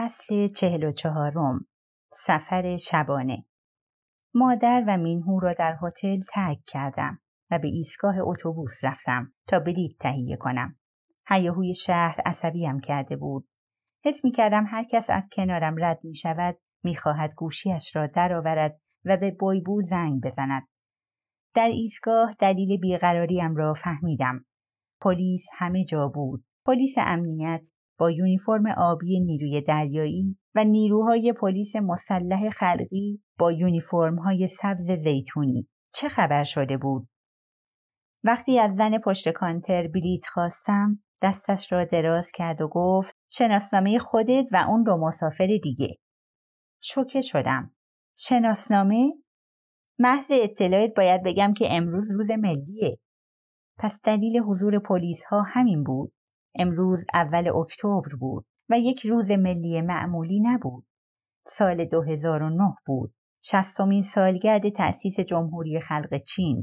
فصل 44. سفر شبانه. مادر و مینهو را در هتل ترک کردم و به ایستگاه اتوبوس رفتم تا بلیط تهیه کنم. هیاهوی شهر عصبیم کرده بود. حس می کردم هر کس از کنارم رد می شود می خواهد گوشیش را درآورد و به بایبو زنگ بزند. در ایستگاه دلیل بیقراریم را فهمیدم. پلیس همه جا بود. پلیس امنیت با یونیفرم آبی نیروی دریایی و نیروهای پلیس مسلح خلقی با یونیفرم‌های سبز زیتونی. چه خبر شده بود؟ وقتی از زن پشت کانتر بلیط خواستم، دستش را دراز کرد و گفت شناسنامه خودت و اون دو مسافر دیگه. شوکه شدم. شناسنامه؟ محض اطلاعت باید بگم که امروز روز ملیه. پس دلیل حضور پلیس ها همین بود. امروز اول اکتبر بود و یک روز ملی معمولی نبود. سال 2009 بود. 60مین سالگرد تأسیس جمهوری خلق چین.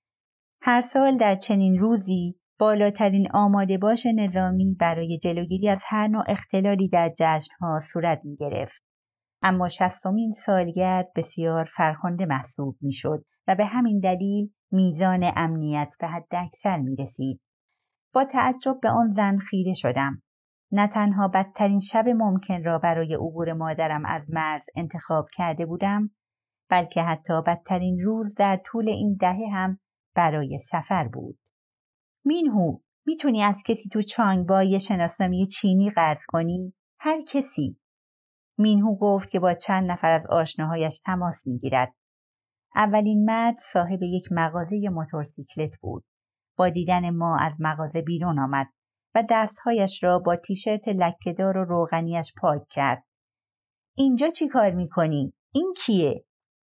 هر سال در چنین روزی بالاترین آماده باش نظامی برای جلوگیری از هر نوع اختلالی در جشن‌ها صورت می‌گرفت. اما 60مین سالگرد بسیار فرخنده محسوب می‌شد و به همین دلیل میزان امنیت به حداکثر می‌رسید. با تعجب به آن زن خیره شدم. نه تنها بدترین شب ممکن را برای عبور مادرم از مرز انتخاب کرده بودم، بلکه حتی بدترین روز در طول این دهه هم برای سفر بود. مینهو، میتونی از کسی تو چانگبا یه شناسنامه چینی قرض کنی؟ هر کسی. مینهو گفت که با چند نفر از آشناهایش تماس میگیرد. اولین مرد صاحب یک مغازه موتورسیکلت بود. با دیدن ما از مغازه بیرون آمد و دستهایش را با تیشرت لکه‌دار و روغنیش پاک کرد. اینجا چی کار میکنی؟ این کیه؟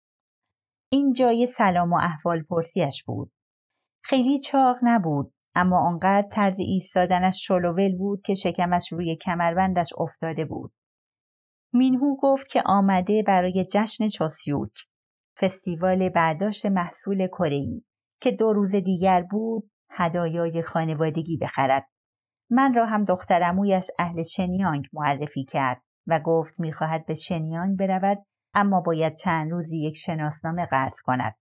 این جای سلام و احوال پرسیش بود. خیلی چاق نبود، اما آنقدر طرز ایستادنش شلوول بود که شکمش روی کمربندش افتاده بود. مینهو گفت که آمده برای جشن چوسیوک، فستیوال برداشت محصول کره‌ای که 2 روز دیگر بود هدایای خانوادگی بخرد. من را هم دخترعمویش اهل شنیانگ معرفی کرد و گفت می‌خواهد به شنیانگ برود، اما باید چند روزی یک شناسنامه قرض کند.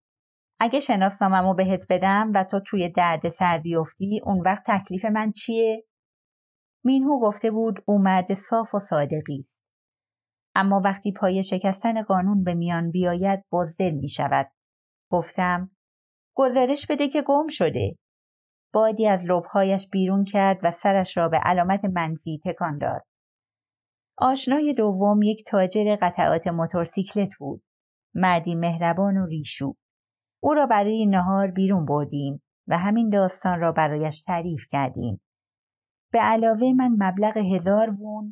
اگه شناسنامه‌مو بهت بدم و تو توی دردسر بیفتی، اون وقت تکلیف من چیه؟ مینهو گفته بود او مرد صاف و صادقی است. اما وقتی پای شکستن قانون به میان بیاید بزدل می شود. گفتم گزارش بده که گم شده. بادی از لب‌هایش بیرون کرد و سرش را به علامت منفی تکان داد. آشنای دوم یک تاجر قطعات موتورسیکلت بود. مردی مهربان و ریشو. او را برای نهار بیرون بردیم و همین داستان را برایش تعریف کردیم. به علاوه من مبلغ 1000 وون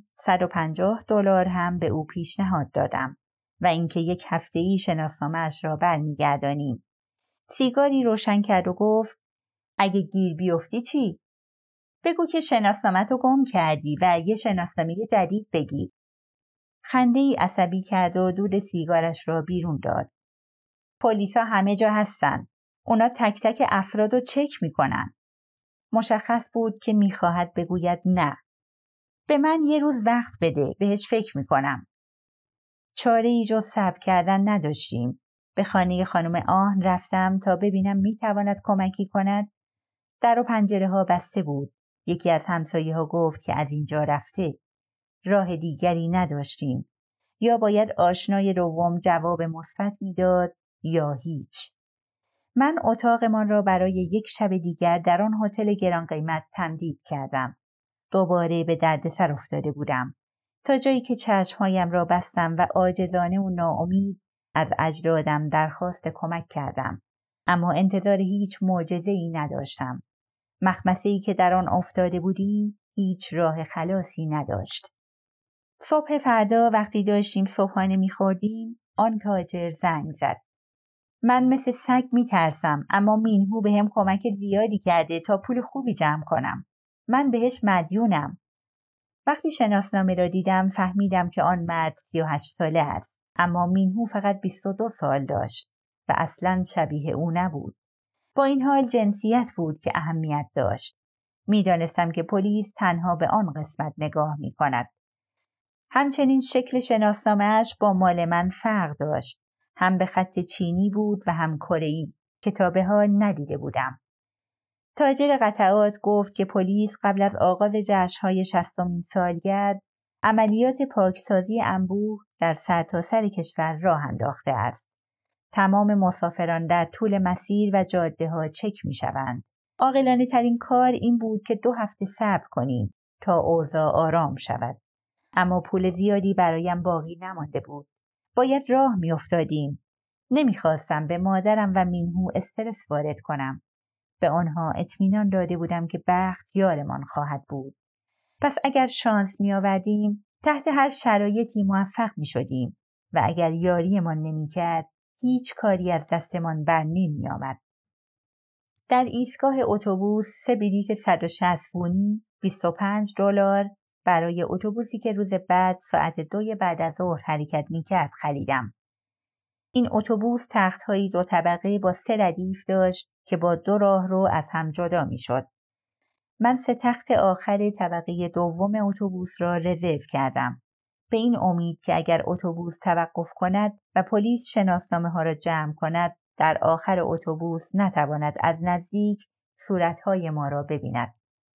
$150 هم به او پیشنهاد دادم و اینکه یک هفته‌ای شناسنامه‌اش را برمیگردانیم. سیگاری روشن کرد و گفت اگه گیر بیفتی چی؟ بگو که شناسنامه‌تو گم کردی و یه شناسنامه جدید بگیر. خنده‌ای عصبی کرد و دود سیگارش را بیرون داد. پلیسا همه جا هستن. اونا تک تک افرادو چک میکنن. مشخص بود که میخواهد بگوید نه. به من یه روز وقت بده، بهش فکر میکنم. چاره‌ای جز صبر کردن نداشتیم. به خانه خانم آهن رفتم تا ببینم میتواند کمکی کند. در و پنجره ها بسته بود. یکی از همسایه ها گفت که از اینجا رفته. راه دیگری نداشتیم. یا باید آشنای دوم جواب مثبت میداد یا هیچ. من اتاقمان را برای یک شب دیگر در آن هتل گران قیمت تمدید کردم. دوباره به دردسر افتاده بودم. تا جایی که چشمهایم را بستم و عاجزانه و ناامید از اجدادم درخواست کمک کردم. اما انتظار هیچ معجزه‌ای نداشتم. مخمسه‌ای که در آن افتاده بودیم هیچ راه خلاصی نداشت. صبح فردا وقتی داشتیم صبحانه می‌خوردیم، آن تاجر زنگ زد. من مثل سگ میترسم، اما مینهو بهم کمک زیادی کرده تا پول خوبی جمع کنم. من بهش مدیونم. وقتی شناسنامه را دیدم فهمیدم که آن مرد 38 ساله است، اما مینهو فقط 22 سال داشت و اصلاً شبیه او نبود. با این حال جنسیت بود که اهمیت داشت. میدانستم که پلیس تنها به آن قسمت نگاه میکند. همچنین شکل شناسنامه‌اش با مال من فرق داشت. هم به خط چینی بود و هم کره‌ای که تا به حال ندیده بودم. تاجر قطعات گفت که پلیس قبل از آغاز جشن‌های 60مین سالگرد عملیات پاکسازی انبوه در سرتاسر کشور راه انداخته است. تمام مسافران در طول مسیر و جاده‌ها چک می‌شوند. عاقلانه ترین کار این بود که 2 هفته صبر کنیم تا اوضاع آرام شود. اما پول زیادی برایم باقی نمانده بود. باید راه می‌افتادیم. نمی‌خواستم به مادرم و مینهو استرس وارد کنم. به آنها اطمینان داده بودم که بخت یارمان خواهد بود. پس اگر شانس می‌آوردیم، تحت هر شرایطی موفق می‌شدیم و اگر یاریمان نمی‌کرد، هیچ کاری از دستمان بر نمی‌آمد. در ایستگاه اتوبوس 3 بلیط 160 وونی $25 برای اتوبوسی که روز بعد ساعت 2 بعد از ظهر حرکت می‌کرد خریدم. این اتوبوس تخت‌های 2 طبقه با 3 ردیف داشت که با 2 راهرو از هم جدا می‌شد. من 3 تخت آخر طبقه دوم اتوبوس را رزرو کردم. به این امید که اگر اتوبوس توقف کند و پلیس شناسنامه‌ها را جمع کند، در آخر اتوبوس نتواند از نزدیک صورت‌های ما را ببیند.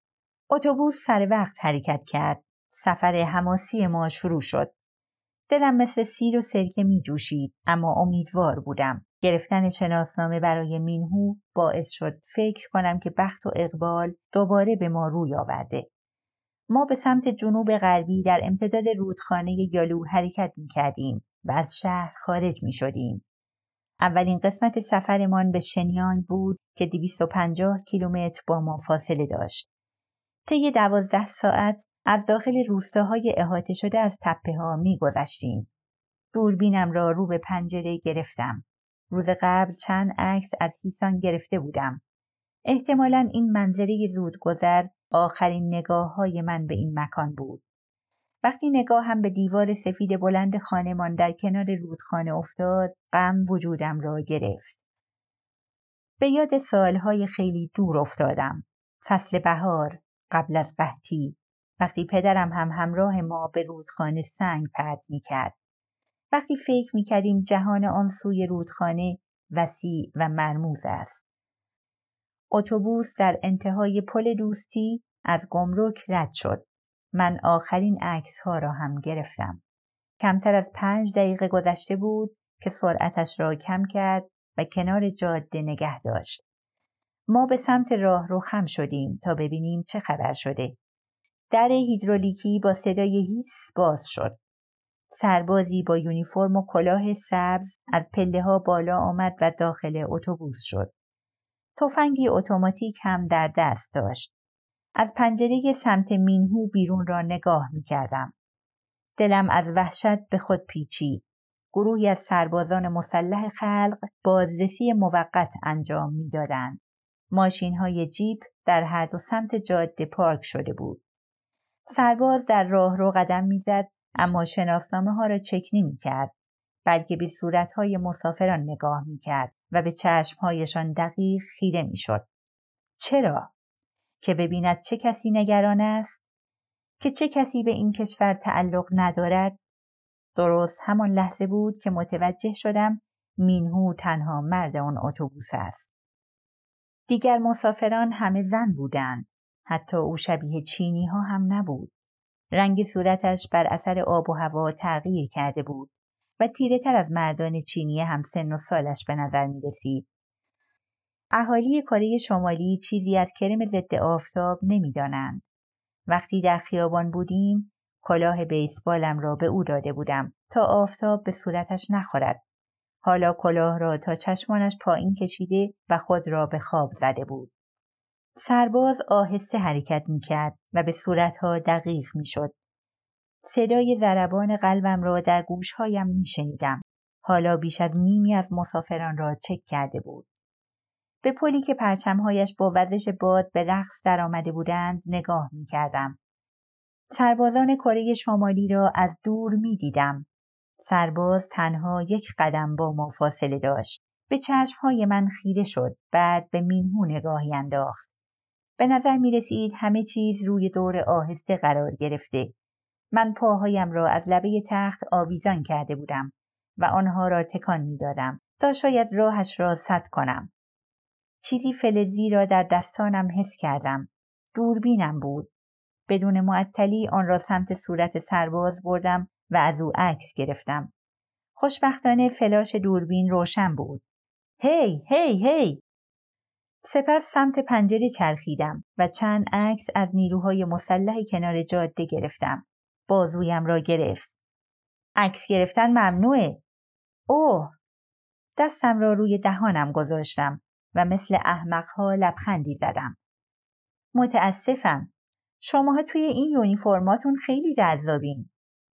اتوبوس سر وقت حرکت کرد. سفر حماسی ما شروع شد. دلم مثل سیر و سرکه می جوشید، اما امیدوار بودم. گرفتن شناسنامه برای مینهو باعث شد فکر کنم که بخت و اقبال دوباره به ما روی آورده. ما به سمت جنوب غربی در امتداد رودخانه یالو حرکت می کردیم و از شهر خارج می شدیم. اولین قسمت سفرمان به شنیانگ بود که 250 کیلومتر با ما فاصله داشت. طی 12 ساعت از داخل روستاهای احاطه شده از تپه‌ها می‌گذشتیم. دوربینم را رو به پنجره گرفتم. روز قبل چند عکس از هیسان گرفته بودم. احتمالاً این منظره زودگذر آخرین نگاه‌های من به این مکان بود. وقتی نگاهم به دیوار سفید بلند خانه‌مان در کنار رودخانه افتاد، غم وجودم را گرفت. به یاد سالهای خیلی دور افتادم. فصل بهار، قبل از قحطی، وقتی پدرم هم همراه ما به رودخانه سنگ پرت می‌کرد. وقتی فکر می‌کردیم جهان آن سوی رودخانه وسیع و مرموز است. اتوبوس در انتهای پل دوستی از گمرک رد شد. من آخرین عکس‌ها را هم گرفتم. کمتر از 5 دقیقه گذشته بود که سرعتش را کم کرد و کنار جاده نگه داشت. ما به سمت راهرو خم شدیم تا ببینیم چه خبر شده. در هیدرولیکی با صدای هیس باز شد. سربازی با یونیفرم و کلاه سبز از پله‌ها بالا آمد و داخل اتوبوس شد. تفنگی اتوماتیک هم در دست داشت. از پنجره سمت مینهو بیرون را نگاه می‌کردم. دلم از وحشت به خود پیچید. گروهی از سربازان مسلح خلق بازرسی موقت انجام می‌دادند. ماشین‌های جیپ در هر دو سمت جاده پارک شده بود. سرباز در راهرو قدم می‌زد، اما شناسنامه‌ها را چک نمی‌کرد، بلکه به صورت‌های مسافران نگاه می‌کرد و به چشم‌هایشان دقیق خیره می‌شد. چرا؟ که ببیند چه کسی نگران است؟ که چه کسی به این کشور تعلق ندارد؟ درست همان لحظه بود که متوجه شدم مینهو تنها مرد آن اتوبوس است. دیگر مسافران همه زن بودند. حتی او شبیه چینی ها هم نبود. رنگ صورتش بر اثر آب و هوا تغییر کرده بود و تیره تر از مردان چینی هم سن و سالش به نظر می رسید. اهالی کره شمالی چیزی از کرم ضد آفتاب نمی دانند. وقتی در خیابان بودیم، کلاه بیسبالم را به او داده بودم تا آفتاب به صورتش نخورد. حالا کلاه را تا چشمانش پایین کشیده و خود را به خواب زده بود. سرباز آهسته حرکت می‌کرد و به صورتها دقیق می‌شد. صدای ضربان قلبم را در گوشهایم می‌شنیدم. حالا بیش از نیمی از مسافران را چک کرده بود. به پلی که پرچم‌هایش با وزش باد به رقص درآمده بودند نگاه می‌کردم. سربازان کره شمالی را از دور می‌دیدم. سرباز تنها 1 قدم با ما فاصله داشت. به چشم‌های من خیره شد. بعد به مینهو نگاهی انداخت. به نظر می‌رسید همه چیز روی دور آهسته قرار گرفته. من پاهایم را از لبه تخت آویزان کرده بودم و آنها را تکان می‌دادم تا شاید راهش را سد کنم. چیزی فلزی را در دستانم حس کردم. دوربینم بود. بدون معطلی آن را سمت صورت سرباز بردم و از او عکس گرفتم. خوشبختانه فلاش دوربین روشن بود. هی هی هی! سپس سمت پنجره چرخیدم و چند عکس از نیروهای مسلح کنار جاده گرفتم. بازویم را گرفت. عکس گرفتن ممنوعه. اوه! دستم را روی دهانم گذاشتم و مثل احمقها لبخندی زدم. متاسفم. شماها توی این یونیفرماتون خیلی جذابین.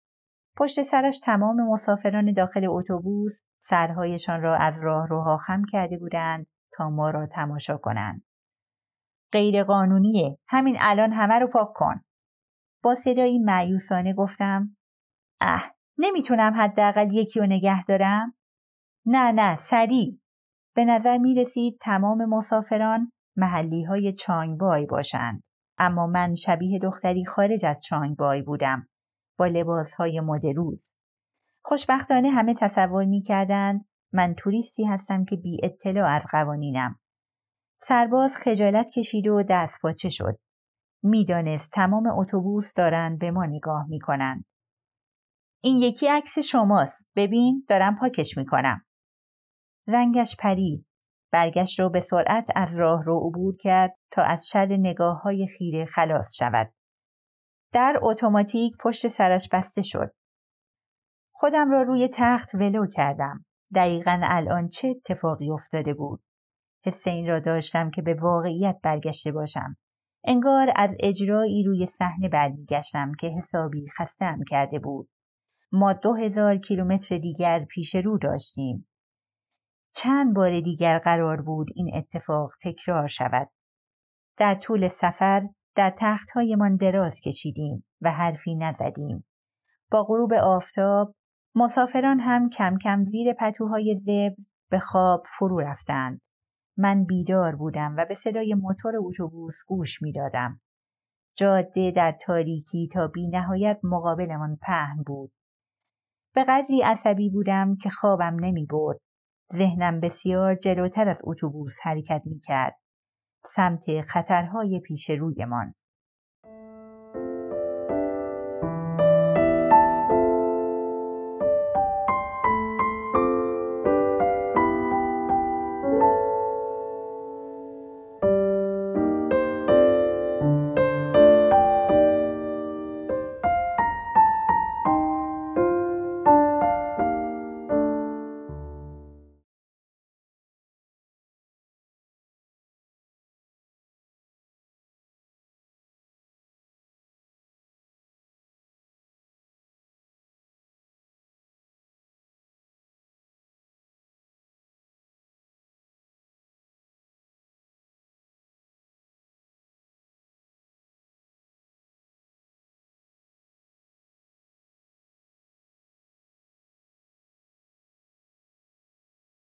پشت سرش تمام مسافران داخل اتوبوس سرهایشان را از راهروها خم کرده بودند تا ما را تماشا کنند. غیر قانونیه. همین الان همه رو پاک کن. با صدایی مایوسانه گفتم نمیتونم حداقل یکی رو نگه دارم؟ نه سریع. به نظر می رسید تمام مسافران محلی های چانگبای باشند. اما من شبیه دختری خارج از چانگبای بودم با لباس های مد روز. خوشبختانه همه تصور می کردند من توریستی هستم که بی اطلاع از قوانینم. سرباز خجالت کشید و دست پاچه شد. می دانست تمام اتوبوس دارند به ما نگاه می کنند. این یکی عکس شماست. ببین دارم پاکش می کنم. رنگش پرید. برگشت رو به سرعت از راه رو عبور کرد تا از شر نگاه‌های خیره خلاص شود. در اتوماتیک پشت سرش بسته شد. خودم را روی تخت ولو کردم. دقیقاً الان چه اتفاقی افتاده بود؟ حس این را داشتم که به واقعیت برگشته باشم. انگار از اجرایی روی صحنه برمیگشتم که حسابی خسته‌ام کرده بود. ما 2000 کیلومتر دیگر پیش رو داشتیم. چند بار دیگر قرار بود این اتفاق تکرار شود. در طول سفر در تخت‌هایمان دراز کشیدیم و حرفی نزدیم. با غروب آفتاب مسافران هم کم کم زیر پتوهای زبر به خواب فرو رفتند. من بیدار بودم و به صدای موتور اتوبوس گوش می‌دادم. جاده در تاریکی تا بی نهایت مقابلمان پهن بود. به قدری عصبی بودم که خوابم نمی برد. ذهنم بسیار جلوتر از اتوبوس حرکت می کرد. سمت خطرهای پیش رویمان.